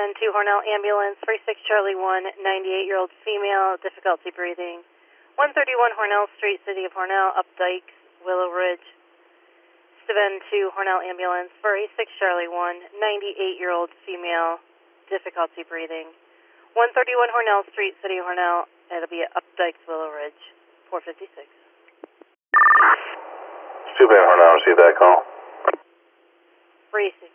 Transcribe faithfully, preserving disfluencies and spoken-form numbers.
seven two Hornell ambulance, three six Charlie one, ninety-eight-year-old female, difficulty breathing. one thirty-one Hornell Street, City of Hornell, Up Dykes, Willow Ridge. seven two Hornell ambulance, four eight six Charlie one, ninety-eight-year-old female, difficulty breathing. one thirty-one Hornell Street, City of Hornell, it'll be at Up Dykes, Willow Ridge, four fifty-six. Too bad Hornell received that call. three six.